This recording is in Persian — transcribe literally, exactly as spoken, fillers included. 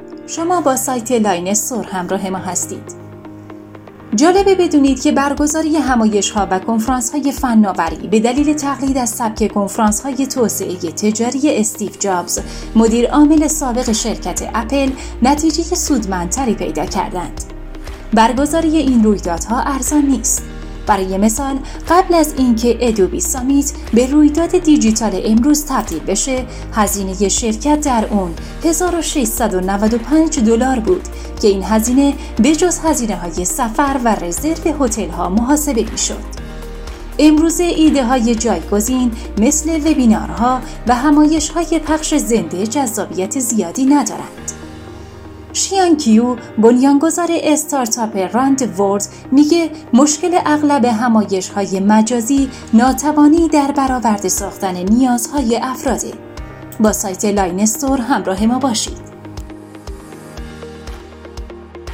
شما با سایت لاین استور همراه ما هستید. جالبه بدونید که برگزاری همایش‌ها و کنفرانس‌های فناوری به دلیل تقلید از سبک کنفرانس‌های توسعه تجاری استیو جابز، مدیر عامل سابق شرکت اپل، نتیجه سودمندتری پیدا کردند. برگزاری این رویدادها ارزان نیست. برای مثال، قبل از اینکه ادوبی سامیت به رویداد دیجیتال امروز تبدیل بشه، هزینه شرکت در اون هزار و ششصد و نود و پنج دلار بود که این هزینه به جز هزینه‌های سفر و رزرو هتل‌ها محاسبه می‌شد. امروزه ایده‌های جایگزین مثل وبینارها و همایش‌های پخش زنده جذابیت زیادی ندارند. شیان کیو، بنیانگذار استارتاپ راند ورد، میگه مشکل اغلب همایش‌های مجازی ناتوانی در برآورده ساختن نیازهای افراده. با سایت لاین استور همراه ما باشید.